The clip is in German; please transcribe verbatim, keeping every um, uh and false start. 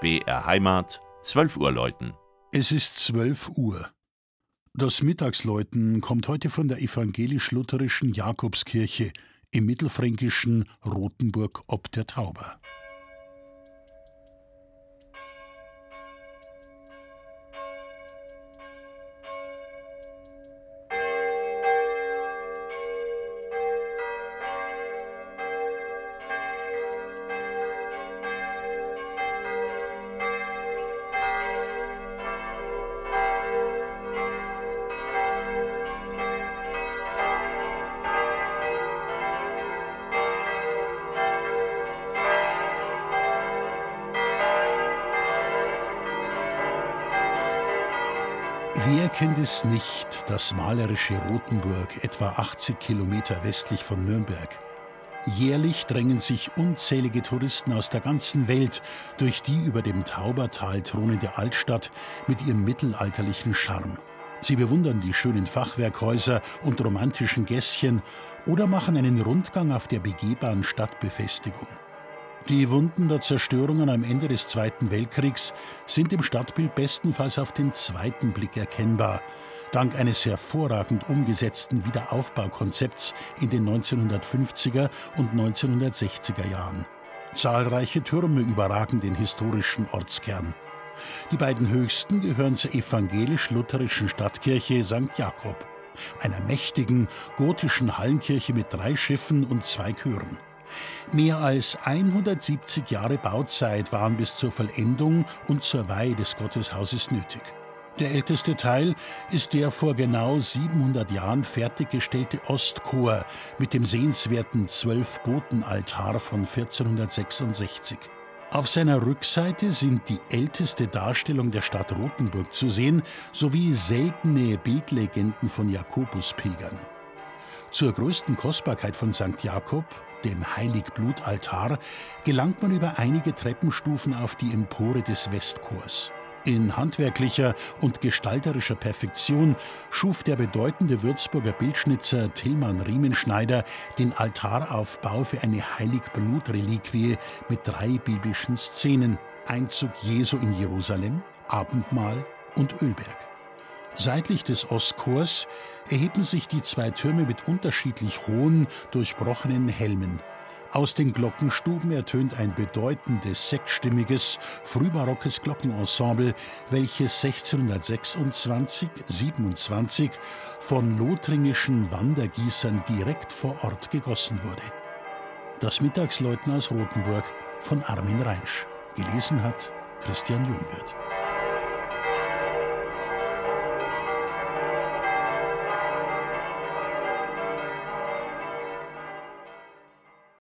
B R Heimat, zwölf Uhr läuten. Es ist zwölf Uhr. Das Mittagsläuten kommt heute von der evangelisch-lutherischen Jakobskirche im mittelfränkischen Rothenburg ob der Tauber. Wer kennt es nicht, das malerische Rothenburg, etwa achtzig Kilometer westlich von Nürnberg? Jährlich drängen sich unzählige Touristen aus der ganzen Welt durch die über dem Taubertal thronende Altstadt mit ihrem mittelalterlichen Charme. Sie bewundern die schönen Fachwerkhäuser und romantischen Gässchen oder machen einen Rundgang auf der begehbaren Stadtbefestigung. Die Wunden der Zerstörungen am Ende des Zweiten Weltkriegs sind im Stadtbild bestenfalls auf den zweiten Blick erkennbar, dank eines hervorragend umgesetzten Wiederaufbaukonzepts in den neunzehnhundertfünfziger und neunzehnhundertsechziger Jahren. Zahlreiche Türme überragen den historischen Ortskern. Die beiden höchsten gehören zur evangelisch-lutherischen Stadtkirche Sankt Jakob, einer mächtigen gotischen Hallenkirche mit drei Schiffen und zwei Chören. Mehr als hundertsiebzig Jahre Bauzeit waren bis zur Vollendung und zur Weihe des Gotteshauses nötig. Der älteste Teil ist der vor genau siebenhundert Jahren fertiggestellte Ostchor mit dem sehenswerten Zwölf-Boten-Altar von vierzehnhundertsechsundsechzig. Auf seiner Rückseite sind die älteste Darstellung der Stadt Rothenburg zu sehen, sowie seltene Bildlegenden von Jakobuspilgern. Zur größten Kostbarkeit von Sankt Jakob, dem Heiligblutaltar, gelangt man über einige Treppenstufen auf die Empore des Westchors. In handwerklicher und gestalterischer Perfektion schuf der bedeutende Würzburger Bildschnitzer Tilman Riemenschneider den Altaraufbau für eine Heiligblutreliquie mit drei biblischen Szenen: Einzug Jesu in Jerusalem, Abendmahl und Ölberg. Seitlich des Ostchors erheben sich die zwei Türme mit unterschiedlich hohen, durchbrochenen Helmen. Aus den Glockenstuben ertönt ein bedeutendes sechsstimmiges, frühbarockes Glockenensemble, welches sechzehnhundertsechsundzwanzig siebenundzwanzig von lothringischen Wandergießern direkt vor Ort gegossen wurde. Das Mittagsläuten aus Rothenburg von Armin Reinsch. Gelesen hat Christian Jungwirth.